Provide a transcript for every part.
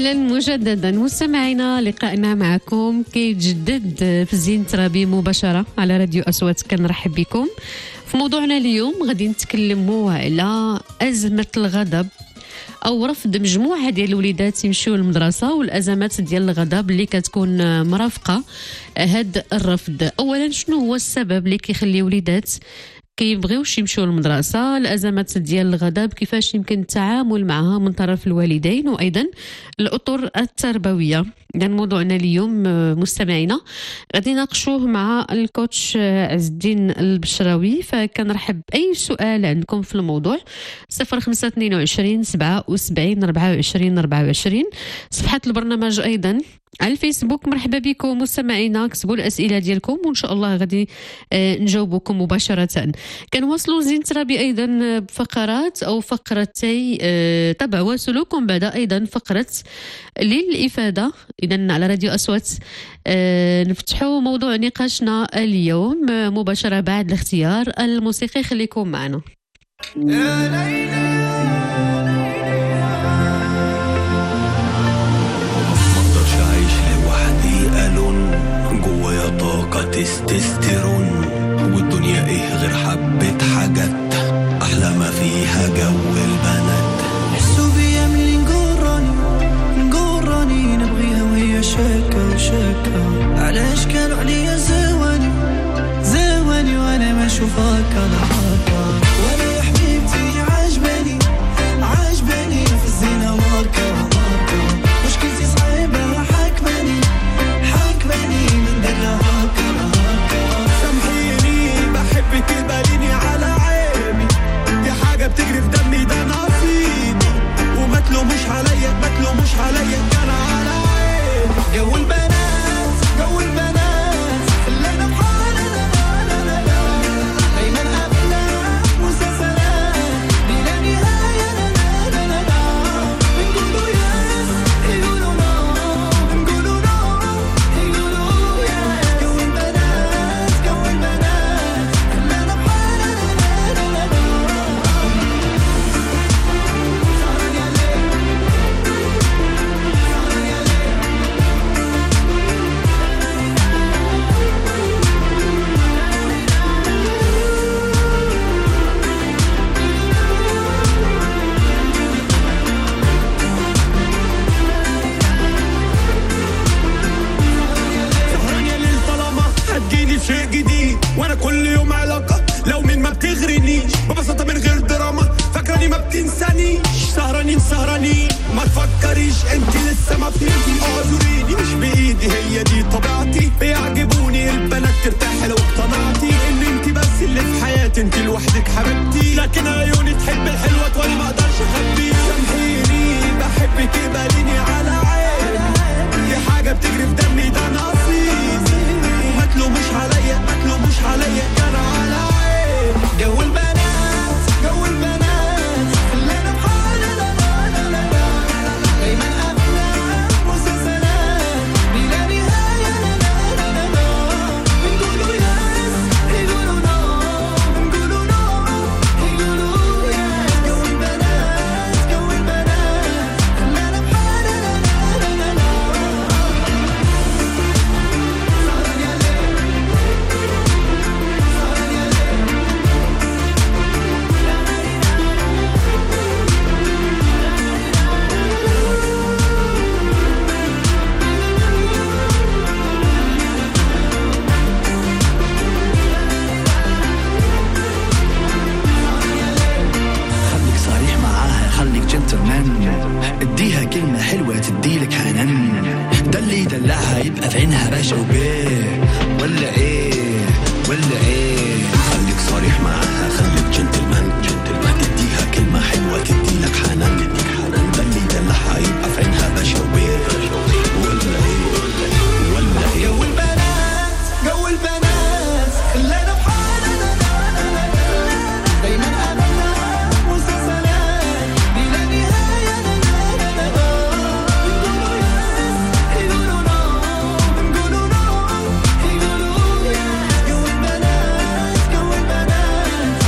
أهلا مجددا مستمعينا، لقائنا معكم كيتجدد في زين ترابي مباشرة على راديو أصوات. كنرحب بكم في موضوعنا اليوم. غادي نتكلموا على أزمة الغضب أو رفض مجموعة ديال الوليدات يمشيو للمدرسة، والأزمات ديال الغضب اللي كتكون مرافقة هاد الرفض. أولا، شنو هو السبب اللي كيخلي وليدات كيبغيوش يمشيو للمدرسة؟ الأزمات ديال الغضب كيفاش يمكن التعامل معها من طرف الوالدين وأيضا الأطر التربوية. يعني موضوعنا اليوم مستمعينا غادي ناقشوه مع الكوتش عز الدين البشراوي. فكنرحب أي سؤال عندكم في الموضوع 0522 77 24 24. صفحة البرنامج أيضا على الفيسبوك. مرحبا بكم مستمعينا، اكتبوا الأسئلة ديالكم وإن شاء الله غادي نجاوبكم مباشرة. كنواصلوا زين ترابي أيضا بفقرات أو فقرتي تبع وسلوكم، بعد أيضا فقرة للإفادة. إذن على راديو أصوات نفتحوا موضوع نقاشنا اليوم مباشرة بعد الاختيار الموسيقي. خليكم معنا. مقدرش أعيش لوحدي، ألون جوايا طاقة تستوستيرون، والدنيا إيه غير حبة حاجات أحلى ما فيها جو البنات. حسوا بيا ملي نقراني نبغيها وهي شاكة علاش كانوا عليا زواني وانا ما نشوفك انا حاكا. وانا يا حبيبتي عاجباني في الزينة ماركة مشكلتي صعيبة حاكماني من درها هاكا. سامحيني بحبك باليني على عيني، دي حاجة بتجري في دمي، ده نصيبي وما تلوموش عليا كان على عيني. جو البنات خلينا بحالنا دايما أفلام مسلسلات بلا نهاية. بنقولوا يس يقولوا نو، بنقولوا نو يقولوا يس. جو البنات خلينا بحالنا هتجيني شيء جديد، وانا كل يوم علاقة لو مين ما بتغرنيش ببساطة من غير دراما. فاكراني ما بتنسانيش، سهرانين ما تفكريش انت لسه ما فهمتي. اعذريني مش بايدي، هي دي طبيعتي. بيعجبوني البنات ترتاح لو اقتنعتي ان انت بس اللي في حياتي، انت لوحدك حبيبتي. لكن عيوني تحب الحلوة وانا ما اقدرش اخبيه. سامحيني بحبك باليني على عيني، دي حاجة بتجري في دمي، ده نصيبي وما تلوموش عليا كان على عيني. جو البنات خلينا بحالنا دايما أفلام مسلسلات بلا نهاية. بنقولوا يس يقولوا نو، بنقولوا نو يقولوا يس. جو البنات خلينا بحالنا خليك صريح معاها، خليك جنتلمان، اديها كلمة حلوة تديلك حنان. ده اللي يدلعها يبقى في عينها باشا وبيه، ولا ايه خليك صريح معاها، خليك جنتلمان، اديها كلمة حلوة تديلك حنان. ده اللي يدلعها يبقى في عينها باشا وبيه، ولا ايه. جو البنات خلينا بحالنا دايما أفلام مسلسلات بلا نهاية. بنقولوا يس يقولوا نو، بنقولوا نو يقولوا يس. جو البنات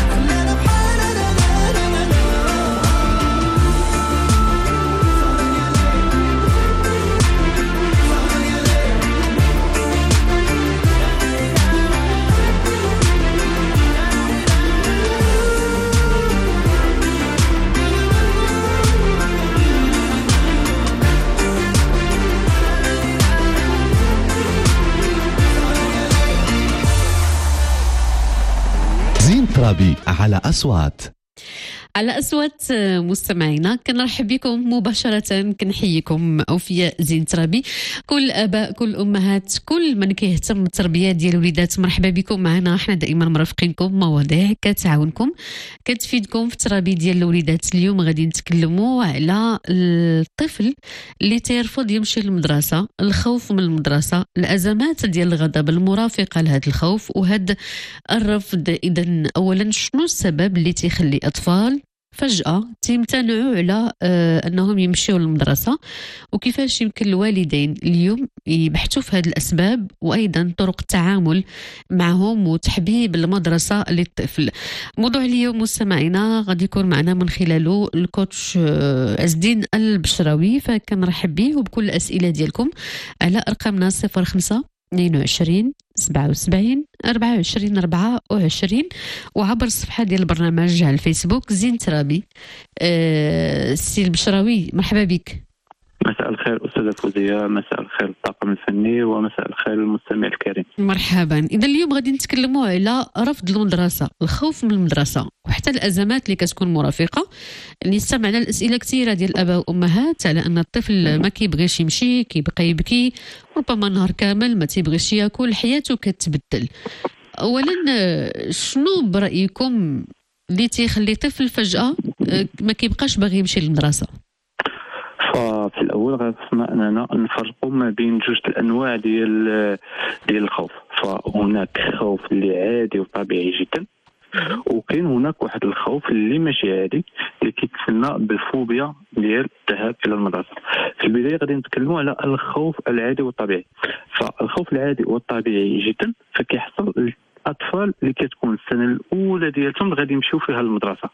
ترابي على أصوات. على أصوات مستمعينا كنرحب بكم مباشرة، كنحييكم أوفياء زين ترابي. كل آباء، كل أمهات، كل من كيهتم بالتربية ديال الوليدات، مرحبا بكم معنا. احنا دائما مرافقينكم، مواضيع كتعاونكم كتفيدكم في التربية ديال الوليدات. اليوم غادي نتكلموا على الطفل اللي تيرفض يمشي للمدرسة، الخوف من المدرسة، الأزمات ديال الغضب المرافقة لهذا الخوف وهذا الرفض. إذن أولا شنو السبب اللي تيخلي أطفال فجأة تيمتنعوا على أنهم يمشيوا للمدرسة، وكيفاش يمكن الوالدين اليوم يبحثوا في هذه الأسباب وأيضا طرق التعامل معهم وتحبيب المدرسة للطفل. موضوع اليوم مستمعينا غادي يكون معنا من خلاله الكوتش عز الدين البشراوي، فكنرحب به وبكل الأسئلة ديالكم على أرقامنا 05 22 77 24 24 وعبر الصفحة ديال البرنامج على الفيسبوك زين ترابي. السي البشراوي مرحبا بك. مساء الخير أستاذة فوزية، مساء الخير الطاقم الفني، ومساء الخير المستمع الكريم. مرحبا. إذا اليوم غادي نتكلموا على رفض المدرسة، الخوف من المدرسة وحتى الأزمات اللي كتكون مرافقة. اللي استمعنا الأسئلة كثيرة ديال الآباء والأمهات على أن الطفل ما كيبغيش يمشي، كيبقى يبكي، ربما نهار كامل ما تيبغيش ياكل، حياته كتبدل. أولا شنو برأيكم اللي تيخلي طفل فجأة ما كيبقاش باغي يمشي للمدرسة؟ ففي الاول غنخصنا اننا نفرقوا ما بين جوج الانواع ديال الخوف. فهناك خوف اللي عادي وطبيعي جدا، وكاين هناك واحد الخوف اللي ماشي عادي اللي كيتسمى بالفوبيا ديال الذهاب الى المدرسه. في البدايه غادي نتكلموا على الخوف العادي والطبيعي. فالخوف العادي والطبيعي جدا فكيحصل الاطفال اللي كتكون السنه الاولى ديالهم غادي يمشيو فيها للمدرسه.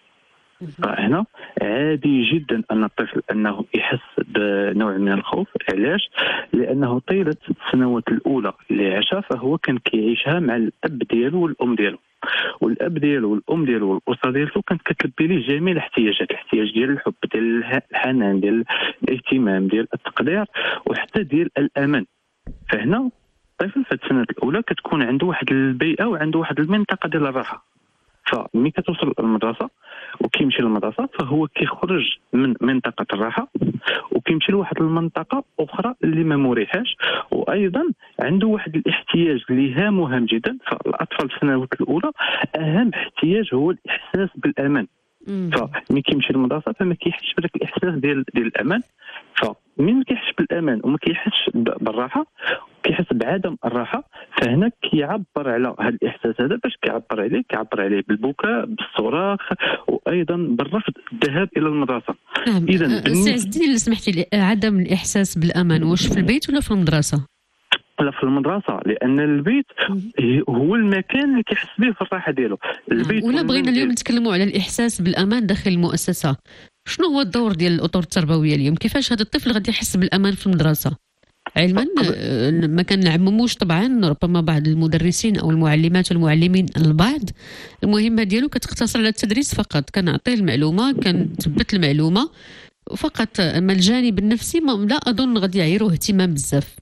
فهنا عادي جدا ان الطفل انه يحس بنوع من الخوف. علاش؟ لانه طيله السنوات الاولى اللي عاشها فهو كان كيعيشها مع الاب ديالو والام ديالو، والاب ديالو والام ديالو والاسره ديالو كانت كتلبي ليه جميع الاحتياجات، الاحتياج ديال الحب، ديال الحنان، ديال الاهتمام، ديال التقدير، وحتى ديال الامان. فهنا الطفل في السنوات الاولى كتكون عنده واحد البيئه وعنده واحد المنطقه ديال الراحه. فملي كتوصل للمدرسه وكيمشي للمدرسه فهو كيخرج من منطقه الراحه وكيمشي لواحد المنطقه اخرى اللي ما مريحاش، وايضا عنده واحد الاحتياج اللي هام جدا. فالاطفال في السنوات الاولى اهم احتياج هو الاحساس بالامان. فملي كيمشي للمدرسه فما كيحسش بداك الاحساس ديال الامان. فمن كيحس بالامان وما كيحسش بالراحه، كيحس بعدم الراحه، فهنا كيعبر على هذا الاحساس هذا. باش كيعبر عليه بالبكاء، بالصراخ، وايضا بالرفض الذهاب الى المدرسه. نعم. اذا سي عز الدين سمحتي لي، عدم الاحساس بالامان واش في البيت ولا في المدرسه؟ لا، في المدرسه، لان البيت هو المكان اللي كيحس به في الراحه ديالو. البيت ولا بغينا اليوم نتكلموا على الاحساس بالامان داخل المؤسسه، شنو هو الدور ديال الاطر التربويه اليوم؟ كيفاش هذا الطفل غادي يحس بالامان في المدرسه؟ علما ما كنعمموش طبعا، ربما بعض المدرسين او المعلمات والمعلمين البعض المهمه ديالو كتقتصر على التدريس فقط، كنعطيه المعلومه، كنثبت المعلومه فقط. اما الجانب النفسي لا اظن غادي يعيروه اهتمام بزاف.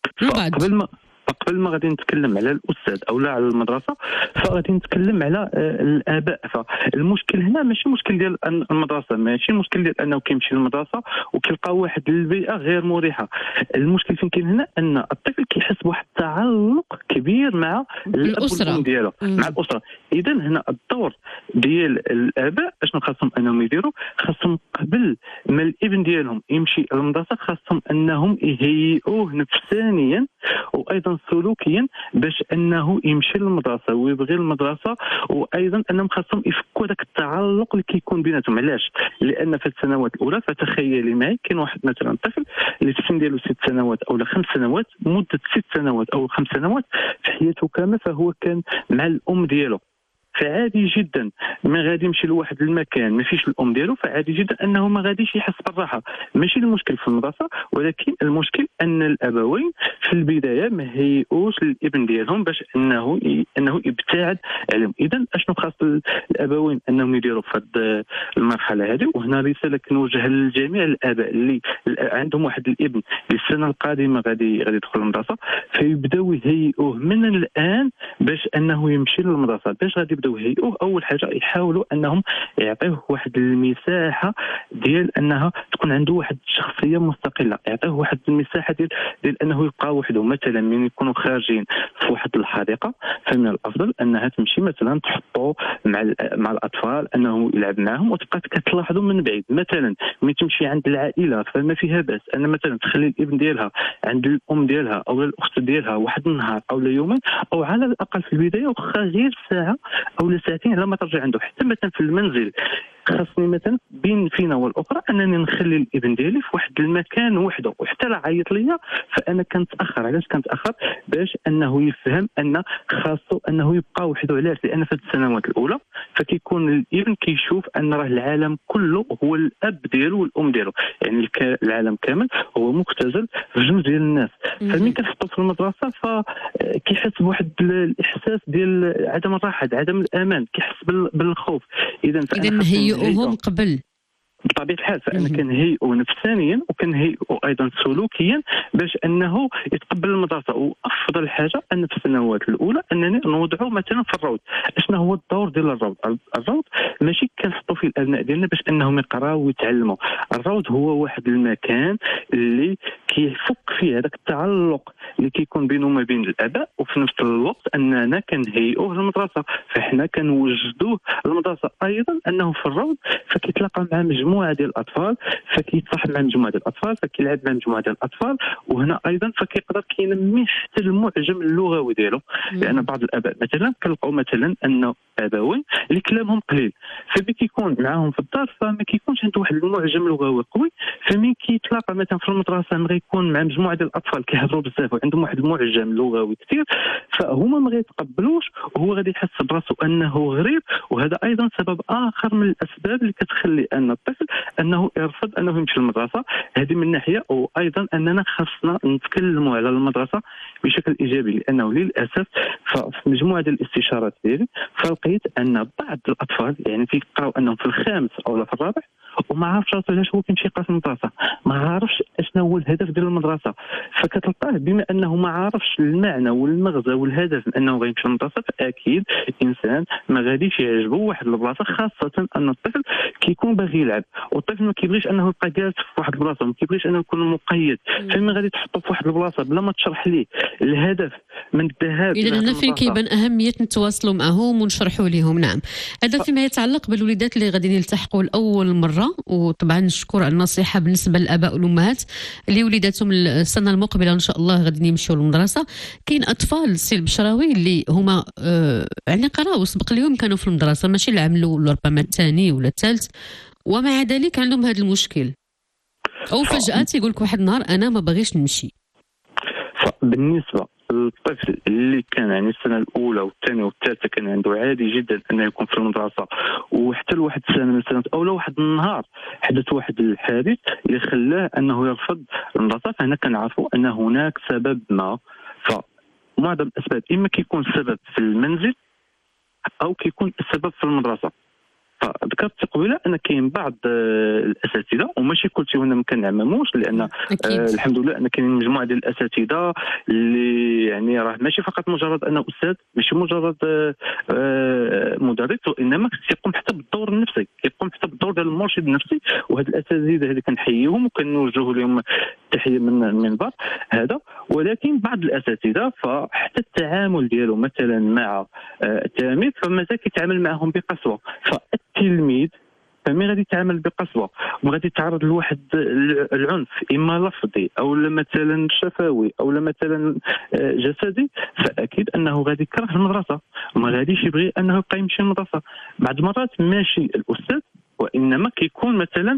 قبل ما غادي نتكلم على الاستاذ او لا على المدرسه فغادي نتكلم على الاباء. فالمشكل هنا ماشي مشكل ديال المدرسه، ماشي المشكل ديال انه كيمشي للمدرسه وكيلقى واحد البيئه غير مريحه. المشكل فين كاين هنا ان الطفل كيحس بواحد التعلق كبير مع الاسره ديالو، مع الاسره. اذا هنا الدور ديال الاباء اشنو خاصهم انهم يديروا؟ خاصهم قبل ما الابن ديالهم يمشي للمدرسه خاصهم انهم يهيئوه نفسانيا وايضا سلوكيا باش انه يمشي للمدرسه ويبغي المدرسه، وايضا انهم خاصهم يفكوا داك التعلق اللي كيكون بيناتهم. علاش؟ لان في السنوات الاولى فتخيلي معي كاين واحد مثلا طفل اللي في السن ديالو 6 سنوات او 5 سنوات، مده 6 سنوات او 5 سنوات في حياته كامله فهو كان مع الام ديالو. فعادي جدا ما غادي يمشي لواحد المكان ما فيش الام ديالو، فعادي جدا انه ما غاديش يحس بالراحه. ماشي المشكل في المدرسه، ولكن المشكل ان الابوين في البدايه ما هيئوش الابن ديالهم باش انه يبتعد عليهم. اذا اشنو خاص الابوين انهم يديروا في هذه المرحله هذه؟ وهنا رساله كنوجه لجميع الاباء اللي عندهم واحد الابن السنه القادمه غادي يدخل المدرسه، فيبداو يهيئوه من الان باش انه يمشي للمدرسه. باش غادي يبداو يهيئوه، اول حاجه يحاولوا انهم يعطيوه واحد المساحه ديال انها تكون عنده واحد الشخصيه مستقله، يعطيوه واحد المساحه ديال انه يبقى وحده. مثلا من يكونوا خارجين في واحد الحديقه، فمن الافضل انها تمشي مثلا تحطوا مع الاطفال انه يلعب معهم وتبقى كتلاحظوا من بعيد. مثلا ملي تمشي عند العائله فما فيها باس ان مثلا تخلي الابن ديالها عند الام ديالها او الاخت ديالها واحد النهار او يومين، او على الاقل في البدايه وخا غير ساعه او ساعتين لما ترجع عنده. حتى مثلا في المنزل خاصني مثلا بين فينا والاخرى انني نخلي الابن ديالي في واحد المكان وحده، وحتى لا عيط ليا فانا كنتاخر. علاش كنتاخر؟ باش انه يفهم ان خاصو انه يبقى وحده. علاش؟ لان في السنوات الاولى فكيكون الابن كيشوف ان راه العالم كله هو الاب ديالو والام ديالو، يعني العالم كامل هو مختزل في جوج ديال الناس. فمن كنحطو في المدرسه فكيحس بواحد الاحساس ديال عدم الراحه، عدم الامان، كيحس بالخوف. اذا نهيئوهم قبل بطبيعه الحال، فانا كنهيئو نفسانيا وكنهيئو ايضا سلوكيا باش انه يتقبل المدرسه. وافضل حاجه ان في السنوات الاولى انني نوضعوا مثلا في الروض. اشنا هو الدور ديال الروض؟ الروض ماشي كنحطوا فيه الابناء ديالنا باش انهم يقراو ويتعلموا. الروض هو واحد المكان اللي كيفك فيه هذاك التعلق اللي كيكون بينه وما بين الاباء، وفي نفس الوقت اننا كنهيئوه للمدرسه. فاحنا كنوجدوه للمدرسه. ايضا انه في الروض فكيتلاقى مع مجموعه ديال الاطفال، فكيتصاحب مع مجموعه ديال الاطفال، فكيلعب مع مجموعه ديال الاطفال. وهنا ايضا فكيقدر كينمي حتى المعجم اللغوي ديالو. لان بعض الاباء مثلا كنلقاو مثلا ان ابوين اللي كلامهم قليل، فملي كيكون معاهم في الدار فما كيكونش عنده واحد المعجم لغوي قوي. فمن كيتلاقى مثلا في المدرسه ما غيكون مع مجموعه ديال الاطفال كيهضروا بزاف وعندهم واحد المعجم لغوي كثير، فهما ما غيتقبلوش وهو غادي يحس براسو انه غريب. وهذا ايضا سبب اخر من الاسباب اللي كتخلي ان الطفل انه يرفض انه يمشي للمدرسه. هذه من ناحيه. وايضا اننا خاصنا نتكلموا على المدرسه بشكل ايجابي، لانه للاسف في مجموعه ديال الاستشارات ديالي فلقيت ان بعض الاطفال يعني كيقراو انهم في الخامس او في الرابع وما عارفش علاش هو كيمشي يقرا في المدرسه، ما عارفش اشنو هو الهدف ديال المدرسه. فكتلقاه بما انه ما عارفش المعنى والمغزى والهدف من انه غيمشي للمدرسه، فاكيد الانسان ما غاديش يعجبه واحد البلاصه، خاصه ان الطفل كيكون باغي يلعب. والطفل ما كيبغيش انه يبقى جالس في واحد البلاصه، ما كيبغيش انه يكون مقيد. فما غادي تحطه في واحد البلاصه بلا ما تشرح ليه الهدف من الذهاب. اذا هنا فين كيبان اهميه نتواصلوا معهم ونشرحوا لهم. نعم، هذا فيما يتعلق بالوليدات اللي غادي يلتحقوا لاول مره. وطبعا نشكر على النصيحه بالنسبه للاباء والامهات اللي وليداتهم السنه المقبله ان شاء الله غادي يمشيوا للمدرسه. كاين اطفال سي البشراوي اللي هما يعني قراو سبق اليوم كانوا في المدرسه، ماشي العام الاول ربما الثاني ولا الثالث، ومع ذلك عندهم هذا المشكل، او فجاه تيقول لك واحد النهار انا ما باغيش نمشي. بالنسبه الطفل اللي كان يعني السنه الاولى والثانيه والثالثه كان عنده عادي جدا انه يكون في المدرسه، وحتى لواحد السنه من السنوات او واحد النهار حدث واحد الحادث اللي خلاه انه يرفض المدرسه، فهنا كنعرفوا ان هناك سبب ما. فمعظم الاسباب اما كيكون السبب في المنزل او كيكون السبب في المدرسه. فذكرت قبيله ان كاين بعض الاساتذه وماشي كلشي هنا ما كنعمموش، لان الحمد لله ان كاين مجموعه ديال الاساتذه اللي يعني راه ماشي فقط مجرد انه استاذ، ماشي مجرد مدرس، وانما كيقوم حتى بالدور النفسي، كيقوم حتى بالدور ديال المرشد النفسي. وهاد الاساتذه اللي كنحييهم وكنوجه لهم التحيه من المنبر هذا. ولكن بعض الاساتذه فحتى التعامل ديالو مثلا مع التلاميذ فمازال كيتعامل معهم بقسوه. فالتلميذ فمي غادي يتعامل بقسوه وغادي يتعرض لواحد العنف اما لفظي او مثلا شفوي او مثلا جسدي، فاكيد انه غادي يكره المدرسه وما غاديش يبغي انه يبقى يمشي للمدرسه. بعض المرات ماشي الاستاذ وانما كيكون مثلا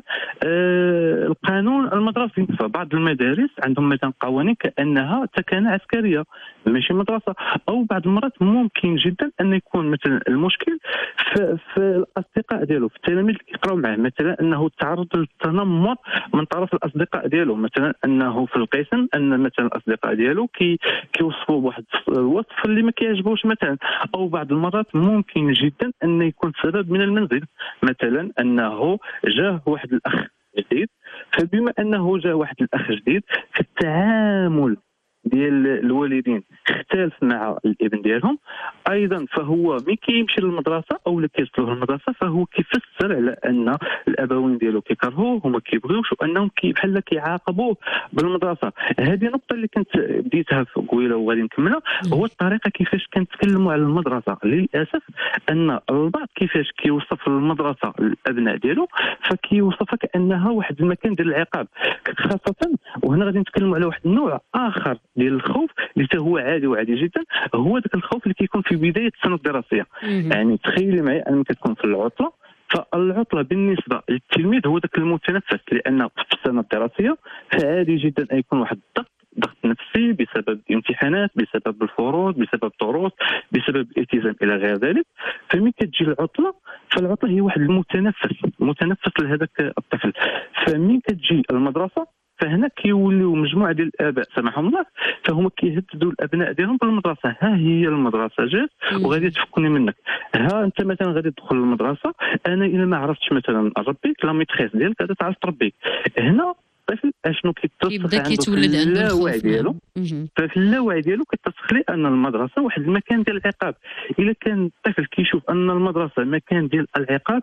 القانون المدرسي. فبعض المدارس عندهم مثلا قوانين كانها تكانه عسكريه ماشي مدرسه. او بعض المرات ممكن جدا ان يكون مثلا المشكل في الاصدقاء ديالو، في التلاميذ اللي كيقراو معاه، مثلا انه تعرض للتنمر من طرف الاصدقاء ديالو، مثلا انه في القسم ان مثلا الاصدقاء ديالو كيوصفوا بواحد الوصف اللي ما كيعجبوش مثلا. او بعض المرات ممكن جدا ان يكون سبب من المنزل، مثلا انه جاه واحد الاخ جديد، فبما انه جاء واحد الاخ جديد في التعامل ديال الوالدين اختلف مع الابن ديالهم، ايضا فهو ملي كيمشي للمدرسه او اللي كيوصلوا للمدرسه فهو كيفسر على ان الابوين ديالو كيكرهوه وما كيبغيوش وانهم بحال كيعاقبوه بالمدرسه. هذه نقطه اللي كنت بديتها في قويله وغادي نكملها، هو الطريقه كيفاش كنتكلموا على المدرسه. للاسف ان البعض كيفاش كيوصف المدرسه للابناء ديالو فكيوصفها كانها واحد المكان ديال العقاب، خاصه وهنا غادي نتكلموا على واحد النوع اخر ديال الخوف اللي هو عادي وعادي جدا، هو ذاك الخوف اللي كيكون في بدايه السنه الدراسيه. يعني تخيلي معايا ان كتكون في العطله، فالعطله بالنسبه للتلميذ هو ذاك المتنفس، لان في السنه الدراسيه فعادي جدا ان يكون واحد ضغط نفسي بسبب امتحانات، بسبب الفروض، بسبب دروس، بسبب الالتزام الى غير ذلك. فمن كتجي العطله فالعطله هي واحد المتنفس لهذاك الطفل. فمن كتجي المدرسه فهنا كيوليو مجموعه ديال الاباء سامحهم الله فهما كيهددوا الابناء ديالهم بالمدرسه. ها هي المدرسه جات وغادي تفكني منك، ها انت مثلا غادي تدخل المدرسه، انا الا ما عرفتش مثلا نربيك لا ميتريس ديالك غادي تعرف تربيك. هنا الطفل اشنو كيتصل عنده في اللاوعي ديالو، ففي اللاوعي ديالو كيتصل ليه ان المدرسه واحد المكان ديال العقاب. الا كان الطفل كيشوف ان المدرسه مكان ديال العقاب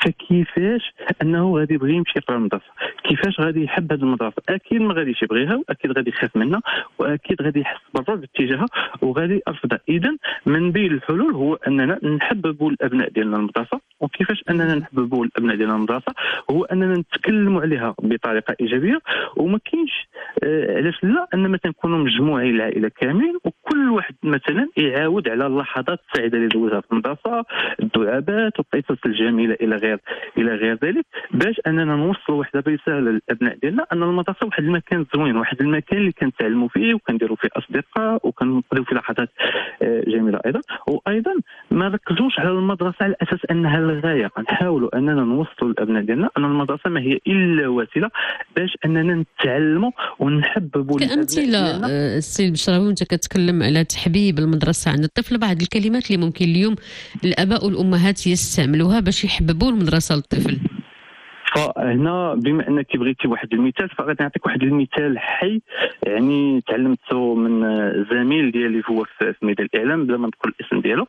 فكيفاش انه غادي يبغي يمشي يقرا المدرسه؟ كيفاش غادي يحب هذه المدرسه؟ اكيد ما غاديش يبغيها، واكيد غادي يخاف منها، واكيد غادي يحس بالرفض اتجاهها وغادي يرفضها. اذا من بين الحلول هو اننا نحببوا الابناء ديالنا المدرسه. وكيفاش اننا نحببوا الابناء ديالنا المدرسه؟ هو اننا نتكلموا عليها بطريقه ايجابيه، وما كاينش علاش لا ان مثلا نكونوا مجموعين العائله كاملين وكل واحد مثلا يعاود على اللحظات السعيده اللي دوزها في المدرسه، الدعابات والقصص الجميله الى غير ذلك، باش اننا نوصلوا واحد الرساله للابناء ديالنا ان المدرسه واحد المكان زوين، واحد المكان اللي كنتعلموا فيه وكنديروا فيه اصدقاء وكنقضيو فيه لحظات جميله ايضا. وايضا ما ركزوش على المدرسه على اساس انها الغايه، نحاولوا اننا نوصلوا للابناء ديالنا ان المدرسه ما هي الا وسيله باش اننا نتعلموا ونحببوا كأمثلة. السي البشراوي وانت كتكلم على تحبيب المدرسه عند الطفل، بعض الكلمات اللي ممكن اليوم الاباء والامهات يستعملوها باش يحببوا المدرسه للطفل. فهنا بما انك بغيتي واحد المثال فغادي نعطيك واحد المثال حي، يعني تعلمته من زميل ديالي هو في ميدان الاعلام بلا ما نذكر الاسم ديالو.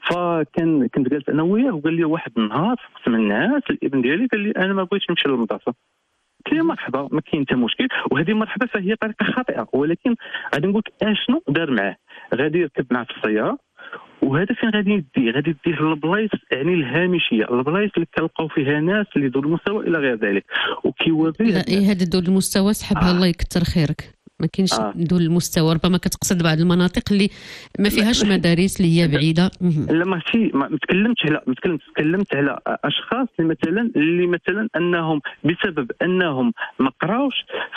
كنت جالس انا وياه وقال لي واحد النهار في قسم النعاس الابن ديالي قال لي انا ما بغيتش نمشي للمدرسه. قلت له مرحبا ما كاين حتى مشكل، وهذه مرحبا فهي طريقه خاطئه، ولكن غادي نقول لك اشنو دار معاه. غادي يركب معاه في السياره، وهذا فين غادي يديه للبلايص يعني الهامشيه، البلايص اللي كنلقاو فيها ناس اللي ذو المستوى الى غير ذلك، وكيوريه هذا ذو المستوى سحبها الله يكثر خيرك. ما كاينش ذو المستوى، ربما كتقصد بعض المناطق اللي ما فيهاش مدارس اللي هي بعيده. لا ماشي ما تكلمت على اشخاص اللي مثلا انهم بسبب انهم ما قراوش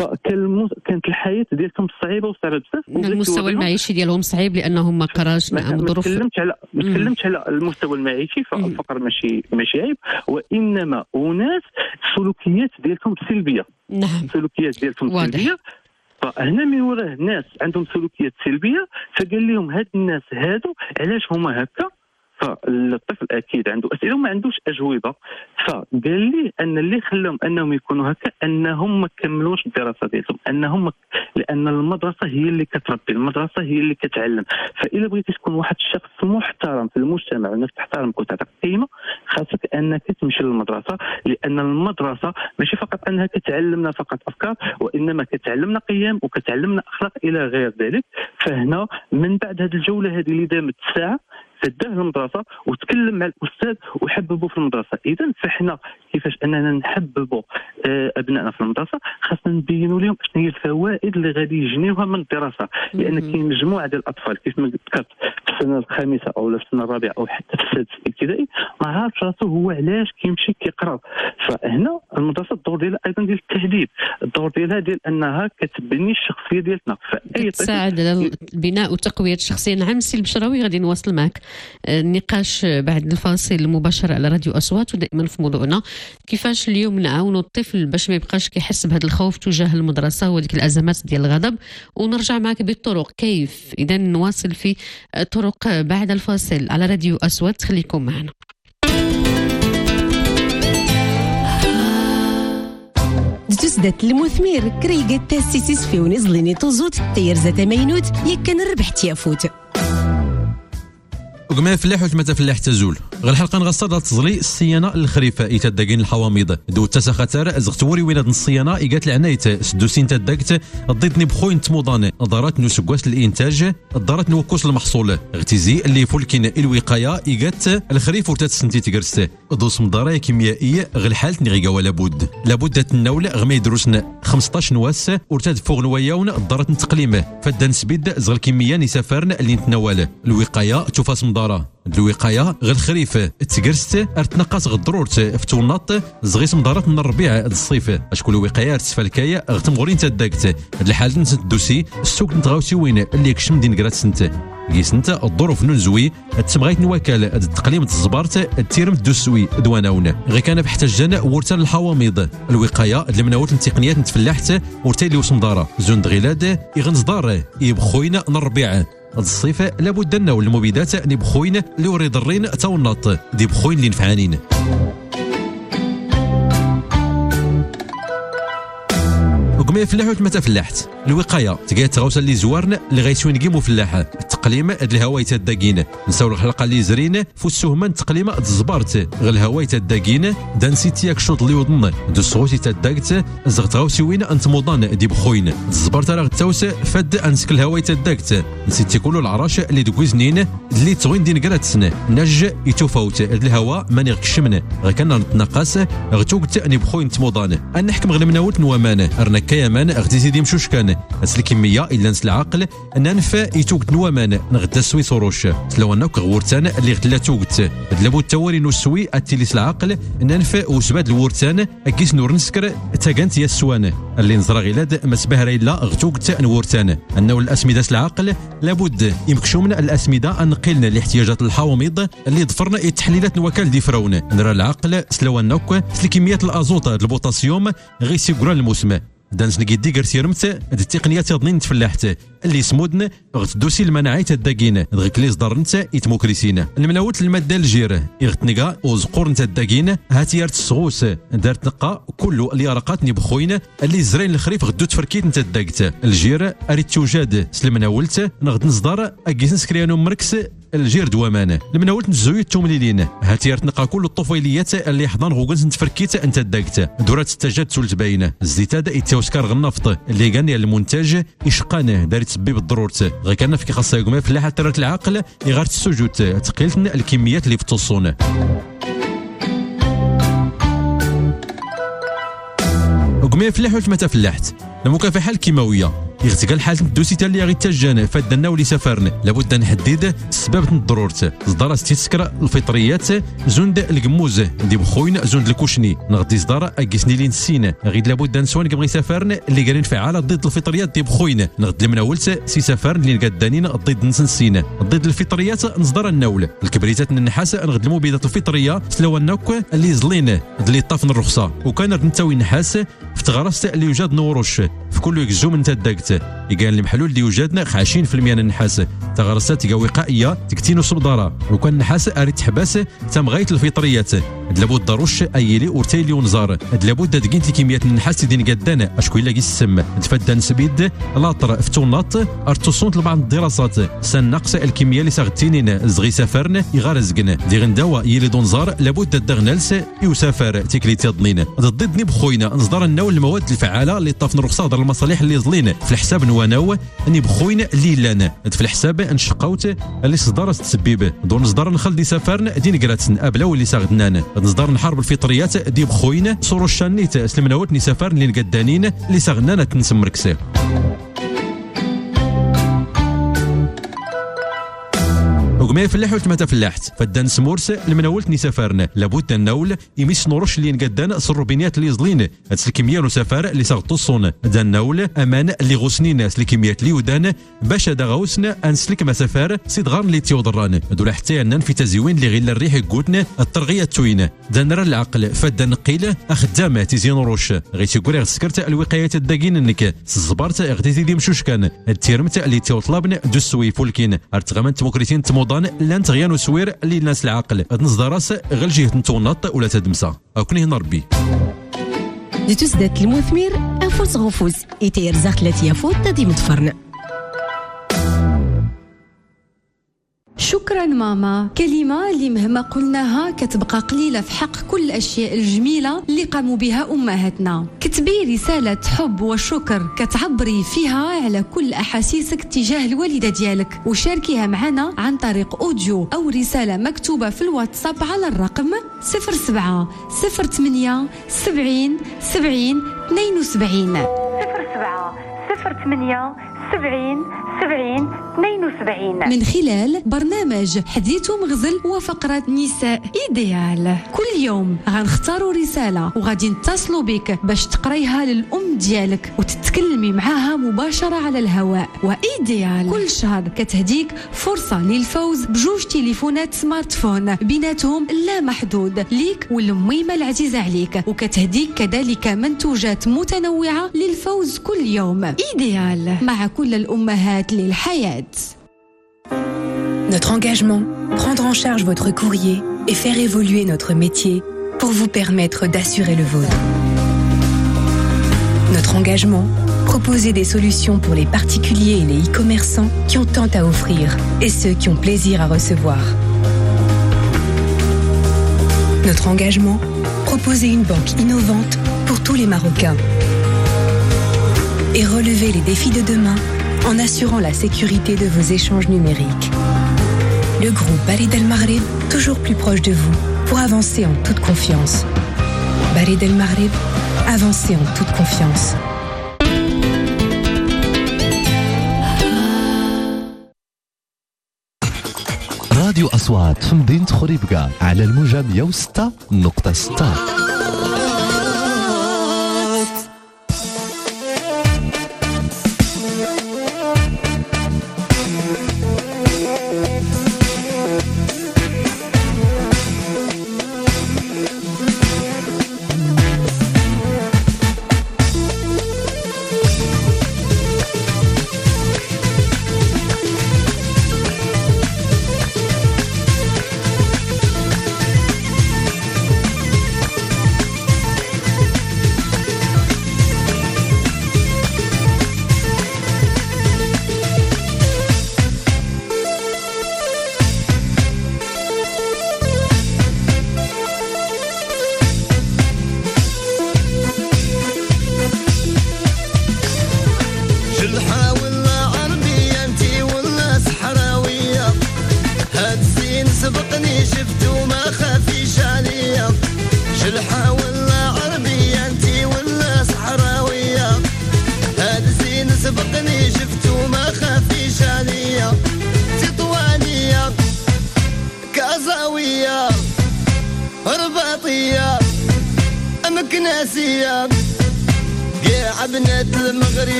كانت الحياه ديالهم صعيبه وصعبه بزاف، المستوى المعيشي ديالهم صعيب لانهم ما قراش. نعم ظروف. ما تكلمتش على المستوى المعيشي، فالفقر ماشي عيب، وانما اناس السلوكيات ديالهم سلبيه. نعم السلوكيات ديالهم سلبيه. فهنا من وراه ناس عندهم سلوكيات سلبيه، فقال لهم هاد الناس هادو علاش هما هكا. فالطفل اكيد عنده اسئله وما عندوش اجوبه، فقال لي ان اللي خلاهم انهم يكونوا هكا انهم ما كملوش الدراسه ديالهم، لان المدرسه هي اللي كتربي، المدرسه هي اللي كتعلم. فاذا بغيتي تكون واحد الشخص محترم في المجتمع والناس تحترمك وتعطيك قيمه، خاصك انك تمشي للمدرسه، لان المدرسه ماشي فقط انها كتعلمنا فقط افكار، وانما كتعلمنا قيم وكتعلمنا اخلاق الى غير ذلك. فهنا من بعد هذه الجوله هذه اللي دامت ساعه سداه المدرسه وتكلم مع الاستاذ وحببوا في المدرسه. اذا فاحنا كيفاش اننا نحببوا ابنائنا في المدرسه، خاصنا نبينوا لهم شنو هي الفوائد اللي غادي يجنيوها من الدراسه، لان كاين مجموعه ديال الاطفال كيف ما ذكرت في السنه الخامسه او في السنه الرابعه او حتى في السادس الابتدائي ما عارفش راسو هو علاش كيمشي كيقرا. فهنا المدرسه الدور ديالها ايضا ديال التهذيب، الدور ديالها ديال انها كتبني الشخصيه ديالنا، فاي تساعد على البناء وتقويه الشخصيه. نعم سي البشراوي غادي نواصل معك النقاش بعد الفاصل مباشر على راديو أصوات، ودائما في موضوعنا كيفاش اليوم نعاونوا الطفل باش ما يبقاش كيحس بهذا الخوف تجاه المدرسة وديك الأزمات ديال الغضب، ونرجع معك بالطرق كيف. إذا نواصل في طرق بعد الفاصل على راديو أصوات، خليكم معنا. تسدات المثمر كريقة تاسيسيس في ونزليني توزوت الطير زات مينوت يكن ربح تيافوت وكما فلاح وما تفلاح تزول غير الحلقه نغصر تزلي الصيانه الخريفه يتدقين الحواميض دو تسخاتر زغتوري وين هاد الصيانه يقات العنايت سدوسين تدقت ضدني بخوين تموضان ضرات نسكواس الانتاج ضرات نوكوس المحصول اغتزي اللي فولكين الوقايه يقات الخريف ورتات سنتي تقرست دوس مضاريه كيميائيه غير حالتني غيكا ولا بد لابد تناول غما يدرسنا 15 نواس ورتاد فوق نواياون ضرات نتقليمه فدان سبيد زغل كميه نسافرن اللي نتناول الوقايه تفاس الوقايه غير الخريف تقرست ارتنقص غضرورت فتوناط زغيس مدارات من الربيع الصيف اشكون الوقايه ارتفالكايه غتمغورين تداكت هاد الحاله نتدوسي السوق نتغاوسي وين اللي يكشم دين كرات سنت قيسنت الظروف ننزوي تسمغيت نواكل التقليم الزبارت التيرم دوسوي دواناون غير كان بحتاجان ورتال الحواميض الوقايه اللي مناوت التقنيات نتفلاحت ورتال اللي وسمداره زون دغيلاد يغنزدار يبخوين الربيع الصيف لابد ناول المبيدات نبخوين اللي وريد الرين تاوناط دي بخوين اللي نفعانين وكما يفلاح وما تفلاحت الوقايه تقايت تغوص اللي زوارن اللي غيسوين كيمو فلاحه التقليم د الهواء يتداقين نساو الحلقه اللي زرين فو السهمان تقليم الزبارت غير الهواء يتداقين دانسيتي الشوط اللي وضن دو الصوت يتداقت زغت غوسي وين انت موضان دي بخوين الزبارت راه غتاوس فد انسك الهواء يتداقت نسيتي كلو العراش اللي دوكوزنين اللي توين دين كرات سنه نج يتفاوت الهواء ماني غكشمن غير كان نتناقص غتوقت اني بخوين تموضان نحكم غير مناولت نوامان رنا كيامان غتزيد يمشوش كان اسل كميه الا نس العقل ننفى يتوقت نوامان نغدا سوي صروش سلو انك غورتان اللي غتلا توقت لابد التواري نسوي التيليس العقل ننفى وسباد الورتان اكيس نور نسكر تاكانت يا السوان اللي نزرا غيلاد مسبهره الا غتوقت نورتان انه الاسمده العقل لابد يمكشومنا الاسمده نقلنا لاحتياجات الحوامض اللي ضفرنا التحليلات نوكال دي فرون نرى العقل سلو انك كميات الازوت البوتاسيوم غير سيكوران الموسم دانس نقيدي كرسيرمت التقنيات يضنين تفلاحت اللي سمودن غتدوسي المناعي تداقين دغيك لي صدرنت يتموكريسين المناوت الماده الجير يغتنقا وزقور تداقين هاتيارت الصغوس دارت نقا كله اللي رقاتني بخوين اللي زرين الخريف غدو تفركيت نتداقت الجير اريد توجاد سلمناولت نغد نصدر اكيس سكريانو مركس الجير دوامان المناولت نزوي التومليلين هاتيارت نقا كل الطفيليات اللي حضان غوكنس نتفركيت انت داقت دورات التجاد سولت باينه الزيتاد يتوسكر غنفط اللي كان المونتاج يشقانه دار تسبب الضرورت غير كان في خاصه يقوم في حتى رات العقل يغار السجود تقيلتنا الكميات اللي في تصون وقمي فلاح وما تفلاحت المكافحه الكيماويه يغتقال حالة الدوسيتا اللي غي تجان فادنا ولي سافرن لابد نحدد السبب الضرورت صدار تيسكر الفطريات زوند القموز دي بخوين زوند الكوشني نغدي صدار اكيسني لين السين غير لابد نسوان كبغي سافرن اللي قالين فعاله ضد الفطريات دي بخوين نغدي المناولت سي سافرن اللي قدانين ضد نسنسين ضد الفطريات نصدر النول الكبريتات النحاس نغد المبيدات الفطريه سلو النوك اللي زلين اللي طافن الرخصه وكان نتاوي النحاس في تغرست اللي يوجد نوروش في كل يكزوم انت داكت يقال لي محلول اللي يوجدنا 20% من النحاس تغرسات وقائيه تكتينو صبداره وكان النحاس اريد تحباس تمغايه الفطريات لابد ضروش ايلي ورتيلي ونزار لابد دقينت كميات النحاس دين قدانا اشكون لاقي السم تفدان سبيد لاطر فتوناط ارتصونت لبعض الدراسات سنقص الكميه اللي ساغتينين زغي سافرن يغارزقنا دي غنداوا يلي دونزار لابد الدغنالس يسافر تكليتي ضنين ضدني بخوينا نصدر النوع المواد الفعاله اللي طافن رخصه دار المصالح اللي زلين في الحساب نواناو اني بخوين ليلان في الحساب انشقاوت اللي صدر تسبيب دون صدر نخل دي سافرن دين قراتن ابلاو اللي ساغدنان نصدر نحارب الفطريات دي بخوين صورو الشانيت سلمناوت ني سافرن اللي قدانين اللي ساغنانا تنسم مركسي وقمي فلاح وما تفلاحت فدان سمورس المناولت نسافرنا لابد النول يميس نورش اللي نقدان الروبينيات اللي يزلين هاد الكميه نسافر اللي ساغطوصون دا النول امان اللي غوسنين الكميات اللي ودان باش دا غوسنا انسلك مسافر سيد غار اللي تيوضران دولا حتى انن في تزيوين اللي غير الريح يقوتنا الطرغيه توين دا نرى العقل فدان قيل اخدامه تيزين روش غي تيقول غير سكرت الوقايه الداكين انك الزبارت غتي دي مشوش كان التيرمت اللي تيوطلبن دوسوي فولكين ارتغمان تموكريتين تموضان لان تغيان وسوير اللي الناس العقل نصدر راس غير جهه نتونط ولا تدمسه او كني هنا ربي دي تسدات المثمر أفوس غفوس إتير زاخت التي يفوت تدي متفرن. شكرا ماما، كلمة اللي مهما قلناها كتبقى قليلة في حق كل الأشياء الجميلة اللي قاموا بها أمهاتنا. كتبي رسالة حب وشكر كتعبري فيها على كل أحاسيسك تجاه الوالدة ديالك، وشاركيها معنا عن طريق أوديو أو رسالة مكتوبة في الواتساب على الرقم 07 08 70 70 72 07 08 70 70 72 من خلال برنامج حديث مغزل وفقرة نساء إيديال. كل يوم غنختاروا رسالة وغادي نتصلوا بك باش تقريها للأم ديالك وتتكلمي معاها مباشرة على الهواء. وإيديال كل شهر كتهديك فرصة للفوز بجوج تليفونات سمارت فون بيناتهم لا محدود ليك والميمة العزيزة عليك، وكتهديك كذلك منتوجات متنوعة للفوز كل يوم. إيديال مع كل الأمهات للحياة. Notre engagement, prendre en charge votre courrier et faire évoluer notre métier pour vous permettre d'assurer le vôtre. Notre engagement, proposer des solutions pour les particuliers et les e-commerçants qui ont tant à offrir et ceux qui ont plaisir à recevoir. Notre engagement, proposer une banque innovante pour tous les Marocains et relever les défis de demain en assurant la sécurité de vos échanges numériques. Le groupe Barid El Maghrib, toujours plus proche de vous, pour avancer en toute confiance. Barid El Maghrib, avancer en toute confiance. راديو أصوات في مدينة خريبكا على الموجة 106.6.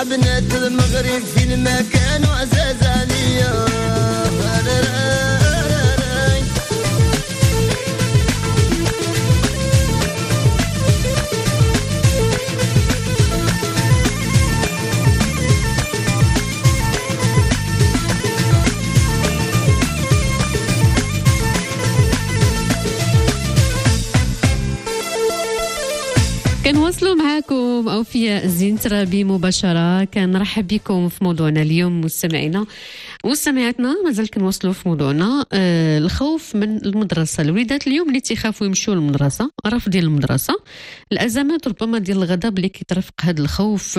بنات المغرب فين ما كانوا عزاز عليا. كنواصلوا معكم أوفياء الزين ترابي مباشرة. كنرحب بكم في موضوعنا اليوم مستمعينا ومستمعاتنا. مازال كنواصلوا في موضوعنا الخوف من المدرسة. الوليدات اليوم اللي تيخافوا يمشيو للمدرسة، رفض المدرسة، الأزمات ربما ديال الغضب اللي كيترافق هذا الخوف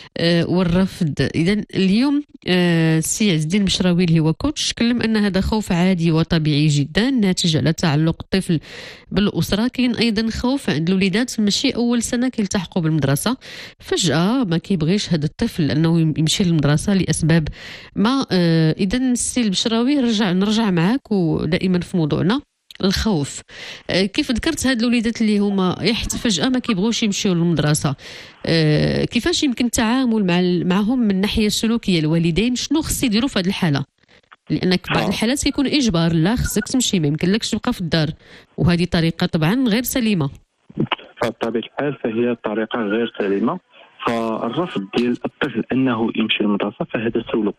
والرفض. إذا اليوم السي عز الدين بشراوي اللي هو كوتش كلم أن هذا خوف عادي وطبيعي جدا ناتج على تعلق الطفل بالأسرة. كاين أيضا خوف عند الوليدات ماشي أول سنة كيلتحقوا بالمدرسة فجأة ما كيبغيش هذا الطفل أنه يمشي للمدرسة لأسباب ما. إذا السي البشراوي نرجع معاك ودائما في موضوعنا الخوف. كيف ذكرت هاد الوليدات اللي هما فجأة ما كيبغوش يمشيو للمدرسة، كيفاش يمكن التعامل معهم من الناحية السلوكية؟ الوالدين شنو خص يديروا في هذه الحالة؟ لأنك بعض الحالات كيكون إجبار، لا خصك تمشي ما يمكنلكش تبقى في الدار، وهذه طريقة طبعا غير سليمة. فبطبيعة الحال فهي طريقة غير سليمة. فالرفض ديال الطفل أنه يمشي للمدرسة فهذا سلوك،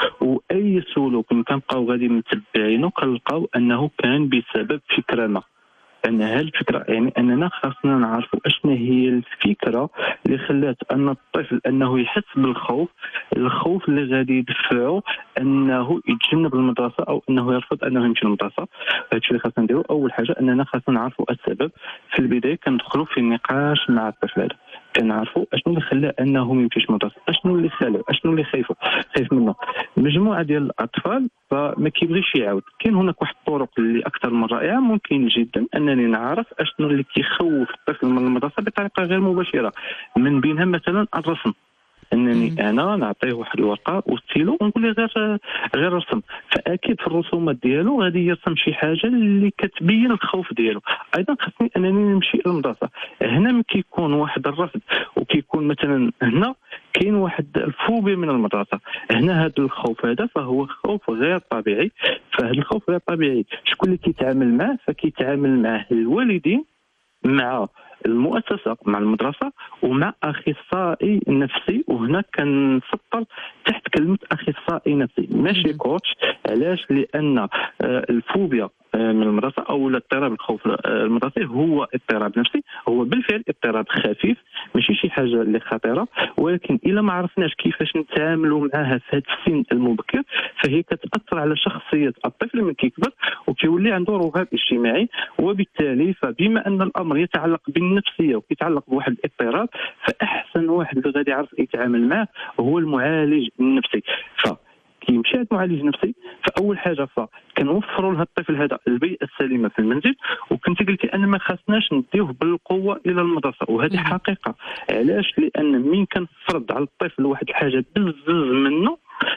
واي سلوك كنبقاو غادي متبعينه كنلقاو انه كان بسبب فكره ما. ان هذه الفكره يعني اننا خاصنا نعرفوا اشنا هي الفكره اللي خلات ان الطفل انه يحس بالخوف، الخوف اللي غادي يدفعه انه يتجنب المدرسه او انه يرفض انه يمشي للمدرسه. هادشي اللي خاصنا نديرو. اول حاجه اننا خاصنا نعرفوا السبب. في البدايه كندخلوا في نقاش مع الطفل هذا، كنعرفوا اشنو اللي خلاه انه ما يمشيش للمدرسه، اشنو اللي خلاه، اشنو اللي خايف منه. مجموعه ديال الاطفال فما كيبغيش يعاود. كاين هناك واحد الطرق اللي اكثر من رائعه ممكن جدا انني نعرف اشنو اللي كيخوف الطفل من المدرسه بطريقه غير مباشره، من بينها مثلا الرسم. انني انا نعطيه واحد الورقه وستيلو ونقول له غير رسم، فاكيد في الرسومات ديالو غادي يرسم شي حاجه اللي كتبين الخوف ديالو. ايضا خصني انني نمشي للمدرسه. هنا ملي كيكون واحد الرفض وكيكون مثلا هنا كاين واحد الفوبيا من المدرسه، هنا هذا الخوف هذا فهو خوف غير طبيعي. فهذا الخوف غير طبيعي شكون اللي كيتعامل معه؟ فكيتعامل معه الوالدين مع المؤسسة مع المدرسة ومع أخصائي نفسي. وهنا كنسطر تحت كلمة أخصائي نفسي ماشي كوتش. علاش؟ لأن الفوبيا من المدرسة أو اضطراب الخوف المدرسي هو اضطراب نفسي، هو بالفعل اضطراب خفيف ماشي شي حاجة اللي خطيرة، ولكن إلا ما عرفناش كيفاش نتعاملوا معها في هذا السن المبكر فهي كتأثر على شخصية الطفل من كيكبر وكيولي عنده رهاب اجتماعي. وبالتالي فبما أن الأمر يتعلق بالنفسية ويتعلق بواحد الاضطراب فأحسن واحد اللي غادي يعرف يتعامل معه هو المعالج النفسي. كيمشي عند معالج نفسي فاول حاجه فكنوفروا لهذا الطفل هذا البيئه السليمه في المنزل. وكنت قلتي ان ما خاصناش نديوه بالقوه الى المدرسه، وهذه حقيقه. علاش؟ لان مين كنفرض على الطفل واحد الحاجه بزز منه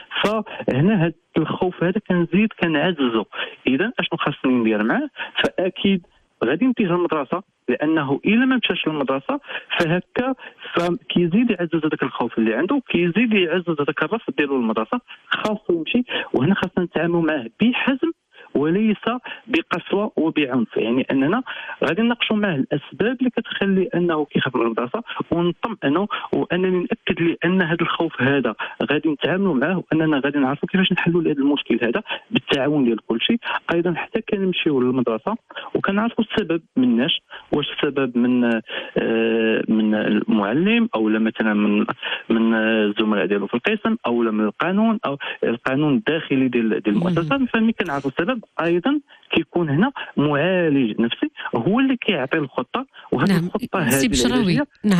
فهنا هذا الخوف هذا كنزيد كنعززه. اذا اشنو خاصني ندير معاه؟ فاكيد غادي نتيجه للمدرسه، لانه الا ما مشاش للمدرسه فهكا فكيزيد يعزز هذاك الخوف اللي عنده، كيزيد يعزز هذاك الرفض ديالو للمدرسه. خاصو يمشي، وهنا خاصنا نتعاملوا معاه بحزم وليس بقسوه وبعنف. يعني اننا غادي نناقشوا معاه الاسباب اللي كتخلي انه كيخاف من المدرسه ونطمئنوا، وانني ناكد ليه ان هذا الخوف هذا غادي نتعاملوا معاه واننا غادي نعرفوا كيفاش نحلوا هذا المشكل هذا بالتعاون ديال كل شيء. ايضا حتى كنمشيو للمدرسه وكنعرفوا السبب مناش، واش السبب من المعلم او مثلا من الزملاء ديالو في القسم او من القانون او القانون الداخلي ديال المؤسسه. فملي كنعرفوا السبب ايضا كيكون هنا معالج نفسي هو اللي كيعطي الخطه. وهذه الخطه هذه بشراوي